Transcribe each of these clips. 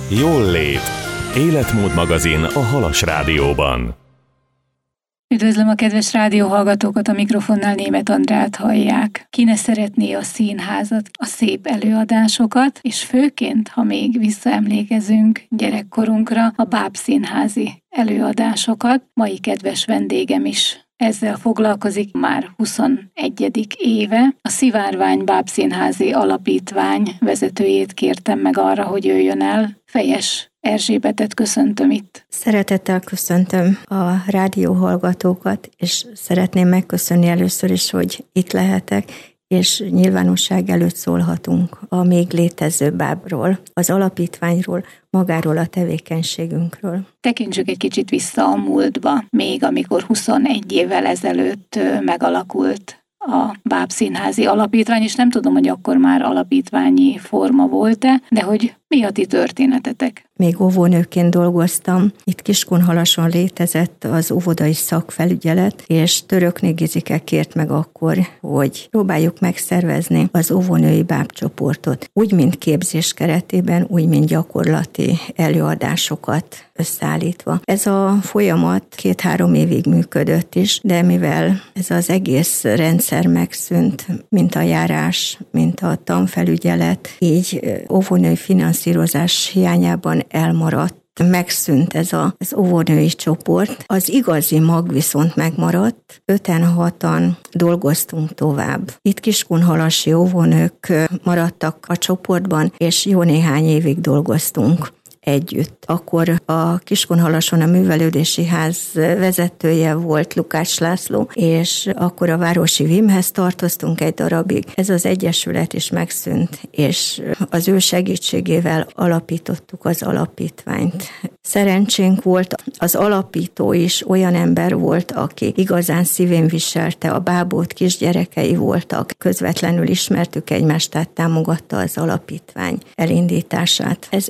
Jól lét. Életmód magazin a Halas Rádióban. Üdvözlöm a kedves rádióhallgatókat, a mikrofonnál Németh Andrát hallják. Ki ne szeretné a színházat, a szép előadásokat, és főként, ha még visszaemlékezünk gyerekkorunkra, a bábszínházi előadásokat. Mai kedves vendégem is ezzel foglalkozik már 21. éve. A Szivárvány Bábszínházi Alapítvány vezetőjét kértem meg arra, hogy jöjjön el. Fejes Erzsébetet köszöntöm itt. Szeretettel köszöntöm a rádióhallgatókat, és szeretném megköszönni először is, hogy itt lehetek, és nyilvánosság előtt szólhatunk a még létező bábról, az alapítványról, magáról a tevékenységünkről. Tekintsük egy kicsit vissza a múltba, még amikor 21 évvel ezelőtt megalakult a Bábszínházi Alapítvány, és nem tudom, hogy akkor már alapítványi forma volt-e, de hogy mi a ti történetetek? Még óvónőként dolgoztam. Itt Kiskunhalason létezett az óvodai szakfelügyelet, és Törökné Gizike kért meg akkor, hogy próbáljuk megszervezni az óvónői bábcsoportot. Úgy, mint képzés keretében, úgy, mint gyakorlati előadásokat összeállítva. Ez a folyamat 2-3 évig működött is, de mivel ez az egész rendszer megszűnt, mint a járás, mint a tanfelügyelet, így óvónői finanszírozás hiányában elmaradt. Megszűnt ez az óvónői csoport. Az igazi mag viszont megmaradt. 5-6-an dolgoztunk tovább. Itt kiskunhalasi óvónők maradtak a csoportban, és jó néhány évig dolgoztunk együtt. Akkor a Kiskunhalason a művelődési ház vezetője volt Lukács László, és akkor a városi VIM-hez tartoztunk egy darabig. Ez az egyesület is megszűnt, és az ő segítségével alapítottuk az alapítványt. Szerencsénk volt, az alapító is olyan ember volt, aki igazán szívén viselte a bábot, kisgyerekei voltak, közvetlenül ismertük egymást, tehát támogatta az alapítvány elindítását. Ez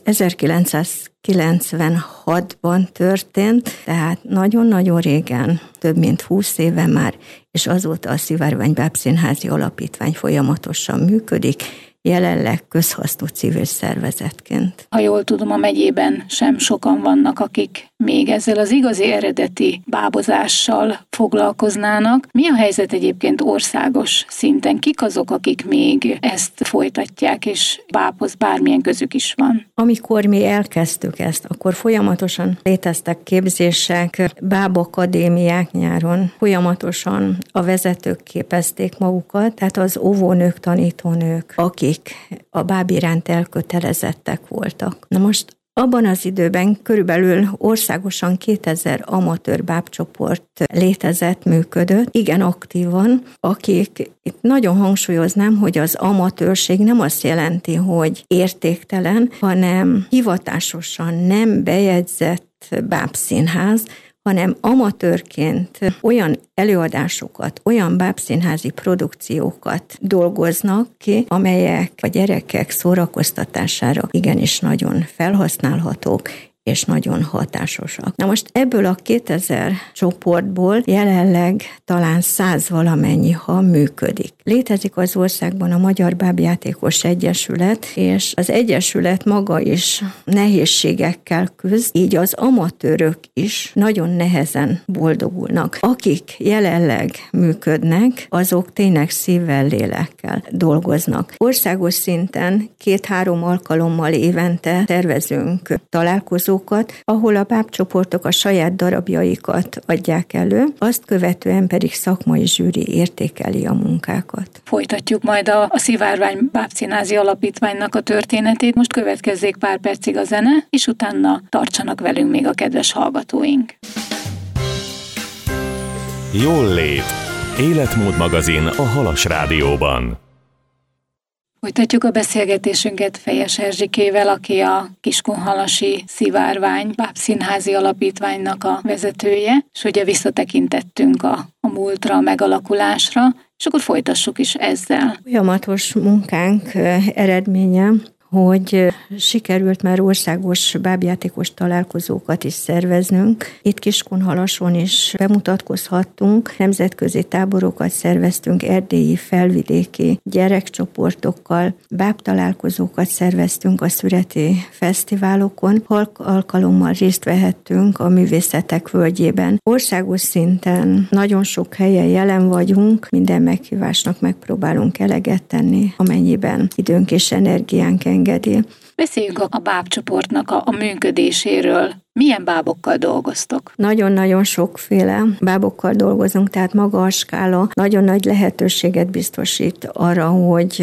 1996-ban történt, tehát nagyon-nagyon régen, több mint 20 éve már, és azóta a Szivárvány Bábszínházi Alapítvány folyamatosan működik, jelenleg közhasznú civil szervezetként. Ha jól tudom, a megyében sem sokan vannak, akik még ezzel az igazi eredeti bábozással foglalkoznának. Mi a helyzet egyébként országos szinten? Kik azok, akik még ezt folytatják, és bábhoz bármilyen közük is van? Amikor mi elkezdtük ezt, akkor folyamatosan léteztek képzések, bábakadémiák nyáron, folyamatosan a vezetők képezték magukat, tehát az óvónők, tanítónők, akik a báb iránt elkötelezettek voltak. Na most abban az időben körülbelül országosan 2000 amatőr bábcsoport létezett, működött, igen aktívan, akik, itt nagyon hangsúlyoznám, hogy az amatőrség nem azt jelenti, hogy értéktelen, hanem hivatásosan nem bejegyzett bábszínház, hanem amatőrként olyan előadásokat, olyan bábszínházi produkciókat dolgoznak ki, amelyek a gyerekek szórakoztatására igenis nagyon felhasználhatók, és nagyon hatásosak. Na most ebből a 2000 csoportból jelenleg talán 100 valamennyi, ha működik. Létezik az országban a Magyar Bábjátékos Egyesület, és az egyesület maga is nehézségekkel küzd, így az amatőrök is nagyon nehezen boldogulnak. Akik jelenleg működnek, azok tényleg szívvel, lélekkel dolgoznak. Országos szinten 2-3 alkalommal évente tervezünk találkozókat, ahol a bábcsoportok a saját darabjaikat adják elő, azt követően pedig szakmai zsűri értékeli a munkákat. Folytatjuk majd a Szivárvány Bábszínházi Alapítványnak a történetét. Most következzék pár percig a zene, és utána tartsanak velünk még a kedves hallgatóink. Jól lét. Életmód magazin a Halas Rádióban. Folytatjuk a beszélgetésünket Fejes Erzsikével, aki a Kiskunhalasi Szivárvány Bábszínházi Alapítványnak a vezetője, és ugye visszatekintettünk a múltra, a megalakulásra, és akkor folytassuk is ezzel. Folyamatos munkánk eredménye, hogy sikerült már országos bábjátékos találkozókat is szerveznünk. Itt Kiskunhalason is bemutatkozhattunk, nemzetközi táborokat szerveztünk, erdélyi, felvidéki gyerekcsoportokkal, bábtalálkozókat szerveztünk a szüreti fesztiválokon, alkalommal részt vehettünk a Művészetek Völgyében. Országos szinten nagyon sok helyen jelen vagyunk, minden meghívásnak megpróbálunk eleget tenni, amennyiben időnk és energiánk engedi. Beszéljünk a bábcsoportnak a működéséről. Milyen bábokkal dolgoztok? Nagyon-nagyon sokféle bábokkal dolgozunk, tehát maga a skála nagyon nagy lehetőséget biztosít arra, hogy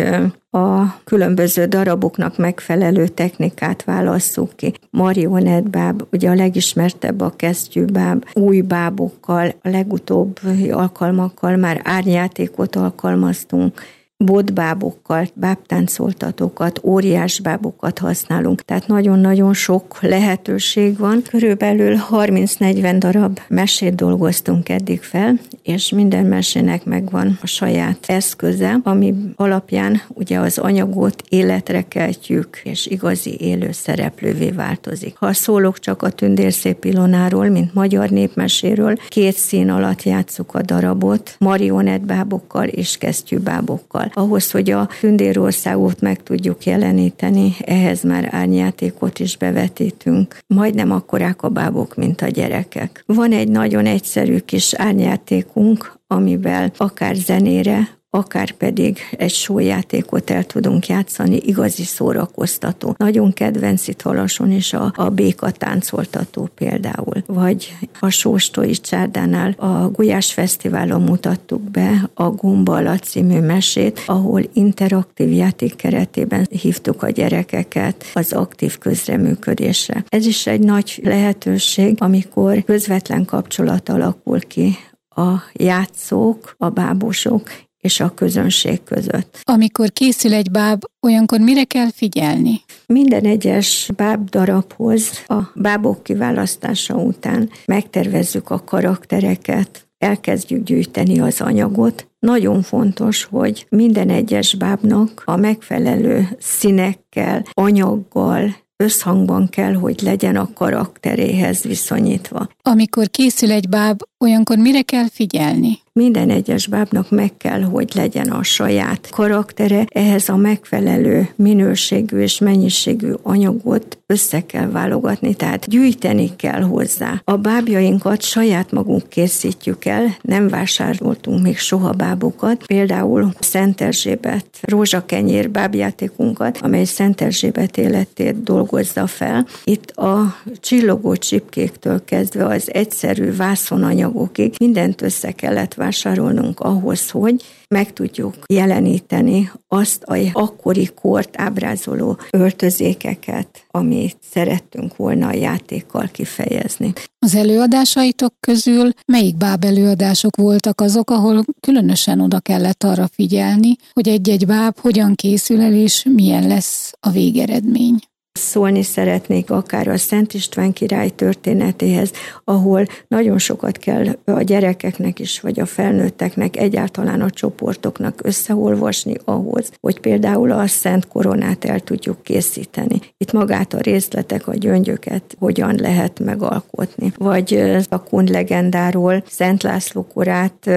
a különböző daraboknak megfelelő technikát válasszuk ki. Marionettbáb, ugye a legismertebb a kesztyűbáb, új bábokkal, a legutóbbi alkalmakkal már árnyátékot alkalmaztunk, botbábokkal, bábtáncoltatókat, óriásbábokat használunk. Tehát nagyon-nagyon sok lehetőség van. Körülbelül 30-40 darab mesét dolgoztunk eddig fel, és minden mesének megvan a saját eszköze, ami alapján ugye az anyagot életre keltjük, és igazi élő szereplővé változik. Ha szólok csak a Tündérszép Ilonáról, mint magyar népmeséről, 2 szín alatt játsszuk a darabot, marionettbábokkal és kesztyűbábokkal. Ahhoz, hogy a Tündérországot meg tudjuk jeleníteni, ehhez már árnyátékot is bevetítünk. Majdnem akkorák a bábok, mint a gyerekek. Van egy nagyon egyszerű kis árnyátékunk, amivel akár zenére, akár pedig egy sójátékot el tudunk játszani, igazi szórakoztató. Nagyon kedvenc itt Halason is a béka táncoltató például. Vagy a Sóstói Csárdánál a Gulyás Fesztiválon mutattuk be a Gomba alatt című mesét, ahol interaktív játék keretében hívtuk a gyerekeket az aktív közreműködésre. Ez is egy nagy lehetőség, amikor közvetlen kapcsolat alakul ki a játszók, a bábosok és a közönség között. Amikor készül egy báb, olyankor mire kell figyelni? Minden egyes bábdarabhoz a bábok kiválasztása után megtervezzük a karaktereket, elkezdjük gyűjteni az anyagot. Nagyon fontos, hogy minden egyes bábnak a megfelelő színekkel, anyaggal, összhangban kell, hogy legyen a karakteréhez viszonyítva. Amikor készül egy báb, olyankor mire kell figyelni? Minden egyes bábnak meg kell, hogy legyen a saját karaktere, ehhez a megfelelő minőségű és mennyiségű anyagot össze kell válogatni, tehát gyűjteni kell hozzá. A bábjainkat saját magunk készítjük el, nem vásároltunk még soha bábokat, például Szent Erzsébet rózsakenyér bábjátékunkat, amely Szent Erzsébet életét dolgozza fel. Itt a csillogó csipkéktől kezdve az egyszerű vászonanyagokig mindent össze kellett vásárolnunk ahhoz, hogy meg tudjuk jeleníteni azt a akkori kort ábrázoló öltözékeket, amit szerettünk volna a játékkal kifejezni. Az előadásaitok közül melyik báb előadások voltak azok, ahol különösen oda kellett arra figyelni, hogy egy-egy báb hogyan készül el, és milyen lesz a végeredmény? Szólni szeretnék akár a Szent István király történetéhez, ahol nagyon sokat kell a gyerekeknek is, vagy a felnőtteknek, egyáltalán a csoportoknak összeolvasni ahhoz, hogy például a Szent Koronát el tudjuk készíteni. Itt magát a részletek, a gyöngyöket hogyan lehet megalkotni. Vagy a Kun legendáról, Szent László korát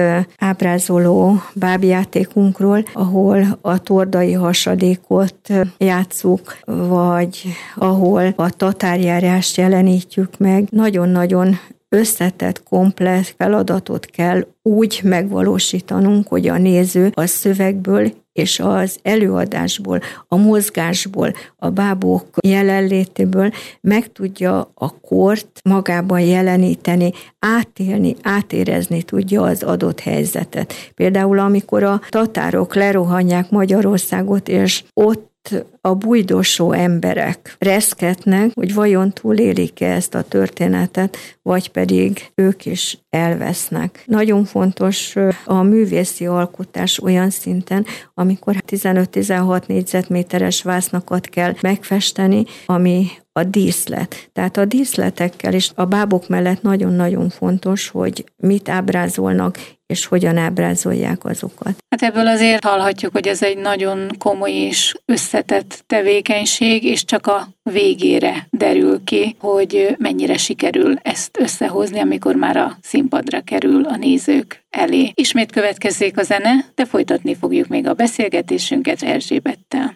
ábrázoló bábjátékunkról, ahol a tordai hasadékot játsszuk, vagy ahol a tatárjárást jelenítjük meg. Nagyon-nagyon összetett, komplex feladatot kell úgy megvalósítanunk, hogy a néző a szövegből és az előadásból, a mozgásból, a bábok jelenlétéből meg tudja a kort magában jeleníteni, átélni, átérezni tudja az adott helyzetet. Például amikor a tatárok lerohanják Magyarországot, és ott a bújdosó emberek reszketnek, hogy vajon túlélik-e ezt a történetet, vagy pedig ők is elvesznek. Nagyon fontos a művészi alkotás olyan szinten, amikor 15-16 négyzetméteres vásznakat kell megfesteni, ami a díszlet. Tehát a díszletekkel és a bábok mellett nagyon-nagyon fontos, hogy mit ábrázolnak, és hogyan ábrázolják azokat. Hát ebből azért hallhatjuk, hogy ez egy nagyon komoly és összetett végzett tevékenység, és csak a végére derül ki, hogy mennyire sikerül ezt összehozni, amikor már a színpadra kerül a nézők elé. Ismét következzék a zene, de folytatni fogjuk még a beszélgetésünket Erzsébettel.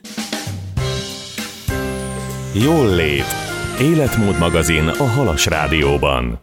Jól lét. Életmód magazin a Halas Rádióban.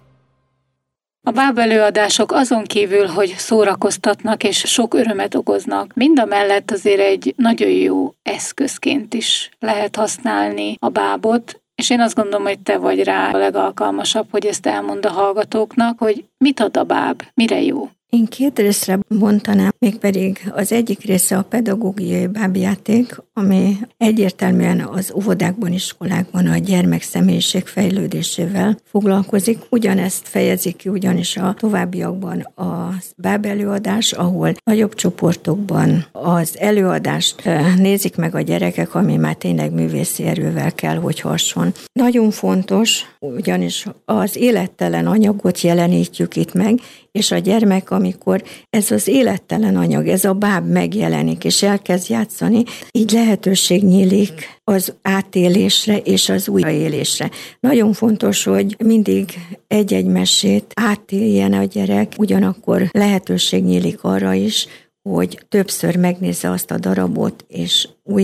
A báb előadások azon kívül, hogy szórakoztatnak és sok örömet okoznak, mindamellett azért egy nagyon jó eszközként is lehet használni a bábot, és én azt gondolom, hogy te vagy rá a legalkalmasabb, hogy ezt elmond a hallgatóknak, hogy mit ad a báb, mire jó. Én 2 részre bontanám, mégpedig az egyik része a pedagógiai bábjáték, ami egyértelműen az óvodákban, iskolákban a gyermek személyiség fejlődésével foglalkozik. Ugyanezt fejezik ki ugyanis a továbbiakban a báb előadás, ahol nagyobb csoportokban az előadást nézik meg a gyerekek, ami már tényleg művészi erővel kell, hogy hasson. Nagyon fontos, ugyanis az élettelen anyagot jelenítjük itt meg, és a gyermek, amikor ez az élettelen anyag, ez a báb megjelenik, és elkezd játszani, így lehetőség nyílik az átélésre és az újraélésre. Nagyon fontos, hogy mindig egy-egy mesét átéljen a gyerek, ugyanakkor lehetőség nyílik arra is, hogy többször megnézze azt a darabot, és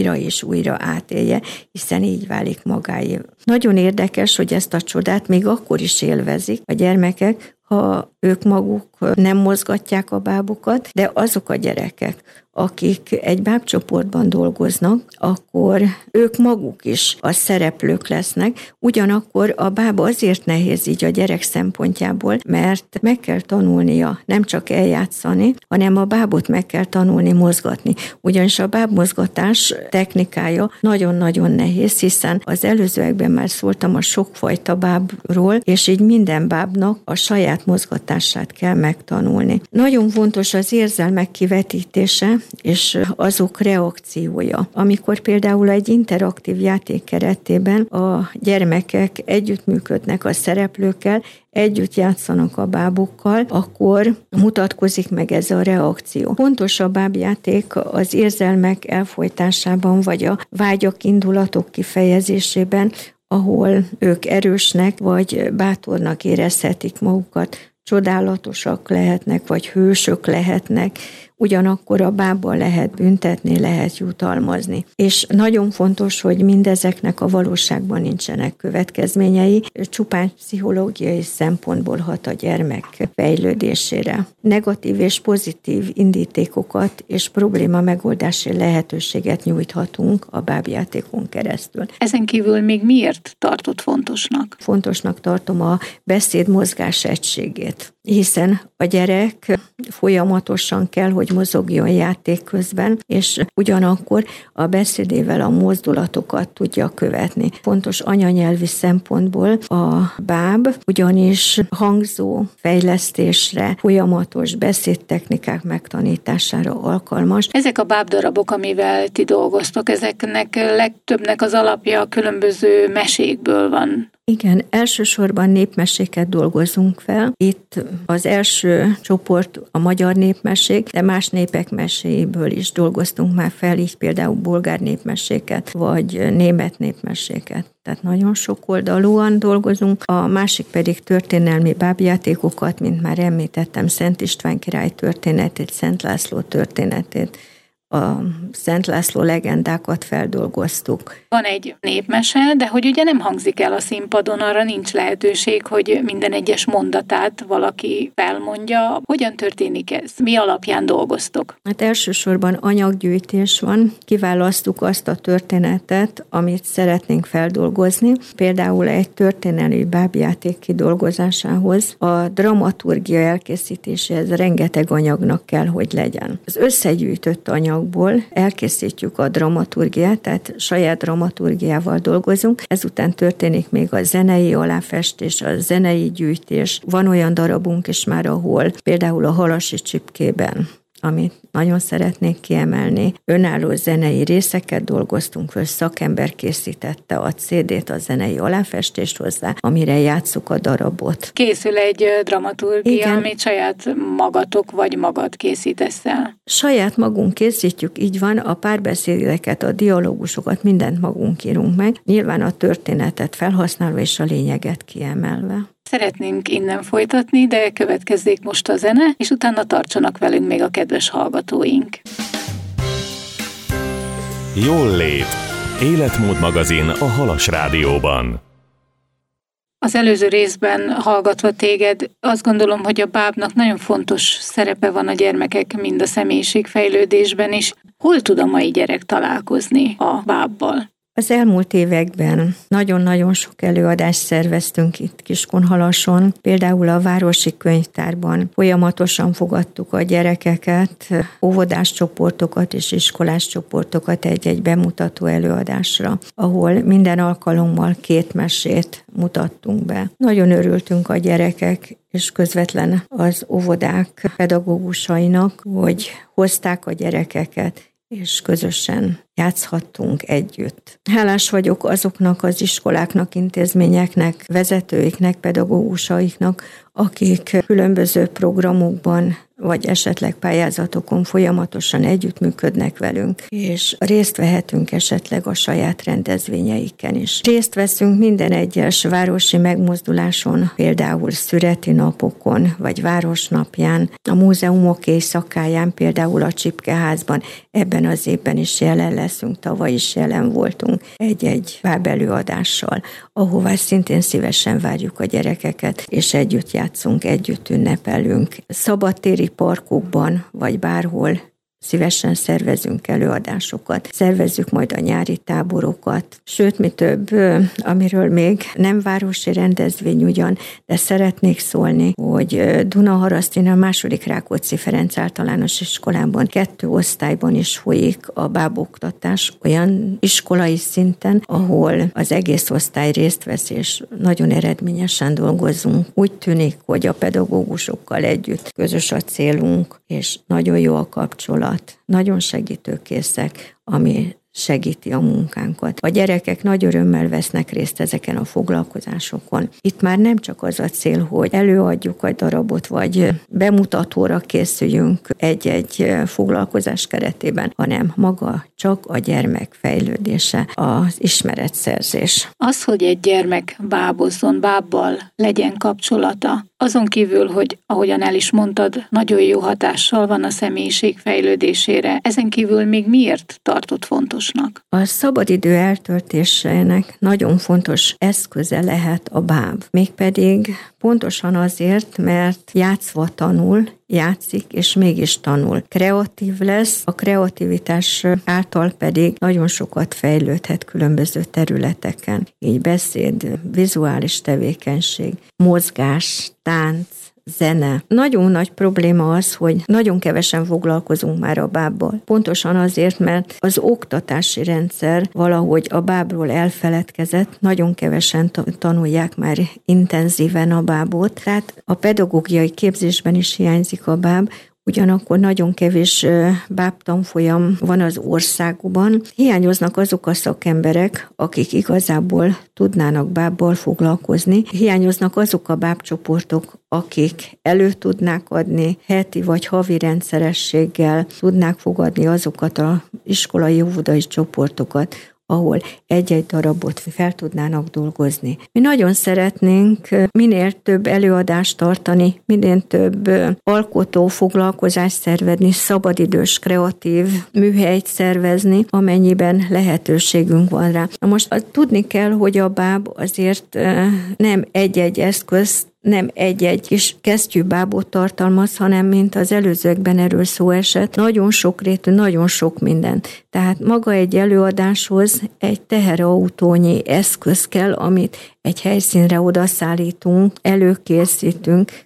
újra átélje, hiszen így válik magáé. Nagyon érdekes, hogy ezt a csodát még akkor is élvezik a gyermekek, ha ők maguk nem mozgatják a bábukat, de azok a gyerekek, akik egy bábcsoportban dolgoznak, akkor ők maguk is a szereplők lesznek, ugyanakkor a báb azért nehéz így a gyerek szempontjából, mert meg kell tanulnia nem csak eljátszani, hanem a bábot meg kell tanulni mozgatni. Ugyanis a bábmozgatás technikája nagyon-nagyon nehéz, hiszen az előzőekben már szóltam a sokfajta bábról, és így minden bábnak a saját mozgatását kell megtanulni. Nagyon fontos az érzelmek kivetítése, és azok reakciója. Amikor például egy interaktív játék keretében a gyermekek együttműködnek a szereplőkkel, együtt játszanak a bábukkal, akkor mutatkozik meg ez a reakció. Fontos a bábjáték az érzelmek elfojtásában, vagy a vágyak, indulatok kifejezésében, ahol ők erősnek vagy bátornak érezhetik magukat, csodálatosak lehetnek, vagy hősök lehetnek, ugyanakkor a bábbal lehet büntetni, lehet jutalmazni. És nagyon fontos, hogy mindezeknek a valóságban nincsenek következményei, csupán pszichológiai szempontból hat a gyermek fejlődésére. Negatív és pozitív indítékokat és probléma megoldási lehetőséget nyújthatunk a bábjátékon keresztül. Ezen kívül még miért tartott fontosnak? Fontosnak tartom a beszédmozgás egységét, hiszen a gyerek folyamatosan kell, hogy mozogjon játék közben, és ugyanakkor a beszédével a mozdulatokat tudja követni. Fontos anyanyelvi szempontból a báb, ugyanis hangzó fejlesztésre, folyamatos beszédtechnikák megtanítására alkalmas. Ezek a bábdarabok, amivel ti dolgoztok, ezeknek legtöbbnek az alapja különböző mesékből van. Igen, elsősorban népmeséket dolgozunk fel. Itt az első csoport a magyar népmesék, de más népek meséiből is dolgoztunk már fel, így például bolgár népmeséket, vagy német népmeséket. Tehát nagyon sokoldalúan dolgozunk. A másik pedig történelmi bábjátékokat, mint már említettem, Szent István király történetét, Szent László történetét, a Szent László legendákat feldolgoztuk. Van egy népmese, de hogy ugye nem hangzik el a színpadon, arra nincs lehetőség, hogy minden egyes mondatát valaki felmondja. Hogyan történik ez? Mi alapján dolgoztok? Hát elsősorban anyaggyűjtés van. Kiválasztjuk azt a történetet, amit szeretnénk feldolgozni. Például egy történelmi bábjáték kidolgozásához a dramaturgia elkészítéséhez rengeteg anyagnak kell, hogy legyen. Az összegyűjtött anyagból elkészítjük a dramaturgiát, tehát saját dramaturgiával dolgozunk. Ezután történik még a zenei aláfestés, a zenei gyűjtés. Van olyan darabunk is már, ahol például a Halasi Csipkében amit nagyon szeretnék kiemelni. Önálló zenei részeket dolgoztunk föl, szakember készítette a CD-t, a zenei aláfestést hozzá, amire játsszuk a darabot. Készül egy dramaturgia, amit saját magatok vagy magad készítesz el? Saját magunk készítjük, így van, a párbeszédeket, a dialógusokat, mindent magunk írunk meg, nyilván a történetet felhasználva és a lényeget kiemelve. Szeretnénk innen folytatni, de következzék most a zene, és utána tartsanak velünk még a kedves hallgatóink. Jól lét. Életmód magazin a Halas Rádióban. Az előző részben hallgatva téged, azt gondolom, hogy a bábnak nagyon fontos szerepe van a gyermekek mind a személyiségfejlődésben is. Hol tud a mai gyerek találkozni a bábbal? Az elmúlt években nagyon-nagyon sok előadást szerveztünk itt Kiskunhalason, például a Városi Könyvtárban folyamatosan fogadtuk a gyerekeket, óvodás csoportokat és iskolás csoportokat egy-egy bemutató előadásra, ahol minden alkalommal 2 mesét mutattunk be. Nagyon örültünk a gyerekek és közvetlen az óvodák pedagógusainak, hogy hozták a gyerekeket, és közösen játszhattunk együtt. Hálás vagyok azoknak az iskoláknak, intézményeknek, vezetőiknek, pedagógusaiknak, akik különböző programokban vagy esetleg pályázatokon folyamatosan együttműködnek velünk, és részt vehetünk esetleg a saját rendezvényeiken is. Részt veszünk minden egyes városi megmozduláson, például szüreti napokon, vagy városnapján, a múzeumok éjszakáján, például a Csipkeházban. Ebben az évben is jelen leszünk, tavaly is jelen voltunk egy bábelőadással, ahová szintén szívesen várjuk a gyerekeket, és együtt játszunk, együtt ünnepelünk. Szabadtéri parkokban, vagy bárhol szívesen szervezünk előadásokat, szervezzük majd a nyári táborokat, sőt, mi több, amiről még nem városi rendezvény ugyan, de szeretnék szólni, hogy Dunaharasztin a II. Rákóczi Ferenc általános iskolában 2 osztályban is folyik a báboktatás olyan iskolai szinten, ahol az egész osztály részt vesz, és nagyon eredményesen dolgozunk. Úgy tűnik, hogy a pedagógusokkal együtt közös a célunk, és nagyon jó a kapcsolat. Nagyon segítőkészek, ami segíti a munkánkat. A gyerekek nagy örömmel vesznek részt ezeken a foglalkozásokon. Itt már nem csak az a cél, hogy előadjuk a darabot, vagy bemutatóra készüljünk egy foglalkozás keretében, hanem maga csak a gyermek fejlődése, az ismeretszerzés. Az, hogy egy gyermek bábozzon, bábbal legyen kapcsolata, azon kívül, hogy ahogyan el is mondtad, nagyon jó hatással van a személyiség fejlődésére, ezen kívül még miért tartott fontosnak? A szabadidő eltöltésének nagyon fontos eszköze lehet a báb. Mégpedig pontosan azért, mert játszva tanul, játszik, és mégis tanul. Kreatív lesz, a kreativitás által pedig nagyon sokat fejlődhet különböző területeken. Így beszéd, vizuális tevékenység, mozgás, tánc, zene. Nagyon nagy probléma az, hogy nagyon kevesen foglalkozunk már a bábbal. Pontosan azért, mert az oktatási rendszer valahogy a bábról elfeledkezett, nagyon kevesen tanulják már intenzíven a bábot, tehát a pedagógiai képzésben is hiányzik a báb, ugyanakkor nagyon kevés bábtanfolyam van az országban. Hiányoznak azok a szakemberek, akik igazából tudnának bábbal foglalkozni. Hiányoznak azok a bábcsoportok, akik elő tudnák adni, heti vagy havi rendszerességgel tudnák fogadni azokat az iskolai óvodai csoportokat, ahol egy-egy darabot fel tudnának dolgozni. Mi nagyon szeretnénk minél több előadást tartani, minél több alkotó foglalkozást szervezni, szabadidős, kreatív műhelyt szervezni, amennyiben lehetőségünk van rá. Na most tudni kell, hogy a báb azért nem egy-egy eszköz, nem egy-egy kis kesztyűbábot tartalmaz, hanem mint az előzőkben erről szó esett, nagyon sokrétű, nagyon sok minden. Tehát maga egy előadáshoz egy teherautónyi eszköz kell, amit egy helyszínre odaszállítunk, előkészítünk,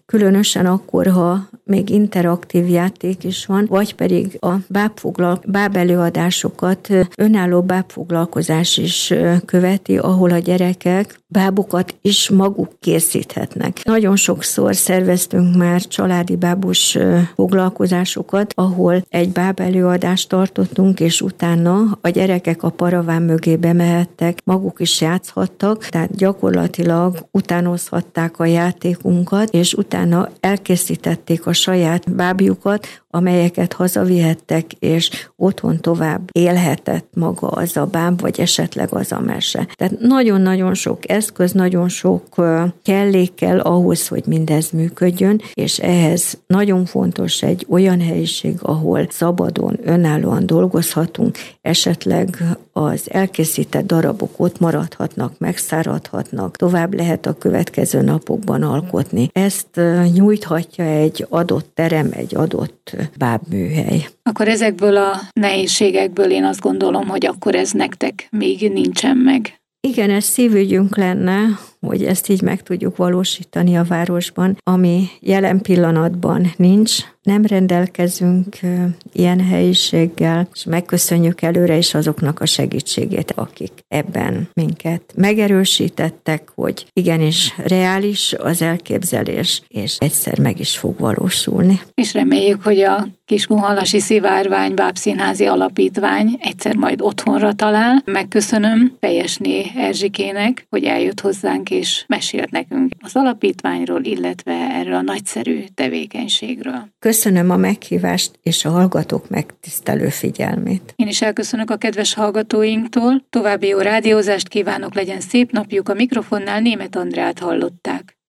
különösen akkor, ha még interaktív játék is van, vagy pedig a bábelőadásokat önálló bábfoglalkozás is követi, ahol a gyerekek bábokat is maguk készíthetnek. Nagyon sokszor szerveztünk már családi bábos foglalkozásokat, ahol egy bábelőadást tartottunk, és utána a gyerekek a paraván mögé bemehettek, maguk is játszhattak, tehát gyakorlatilag utánozhatták a játékunkat, és utána elkészítették a saját bábjukat, amelyeket hazavihettek, és otthon tovább élhetett maga az a báb, vagy esetleg az a mese. Tehát nagyon-nagyon sok eszköz, nagyon sok kellék kell ahhoz, hogy mindez működjön, és ehhez nagyon fontos egy olyan helyiség, ahol szabadon, önállóan dolgozhatunk, esetleg az elkészített darabok ott maradhatnak, megszáradhatnak, tovább lehet a következő napokban alkotni. Ezt nyújthatja egy adott terem, egy adott bábműhely. Akkor ezekből a nehézségekből én azt gondolom, hogy akkor ez nektek még nincsen meg. Igen, ez szívügyünk lenne, hogy ezt így meg tudjuk valósítani a városban, ami jelen pillanatban nincs. Nem rendelkezünk ilyen helyiséggel, és megköszönjük előre is azoknak a segítségét, akik ebben minket megerősítettek, hogy igenis reális az elképzelés, és egyszer meg is fog valósulni. És reméljük, hogy a Kiskunhalasi Szivárvány Bábszínházi Alapítvány egyszer majd otthonra talál. Megköszönöm Fejesné Erzsikének, hogy eljött hozzánk és mesélt nekünk az alapítványról, illetve erről a nagyszerű tevékenységről. Köszönöm a meghívást és a hallgatók megtisztelő figyelmét. Én is elköszönök a kedves hallgatóinktól. További jó rádiózást kívánok, legyen szép napjuk. A mikrofonnál Németh Andrát hallották.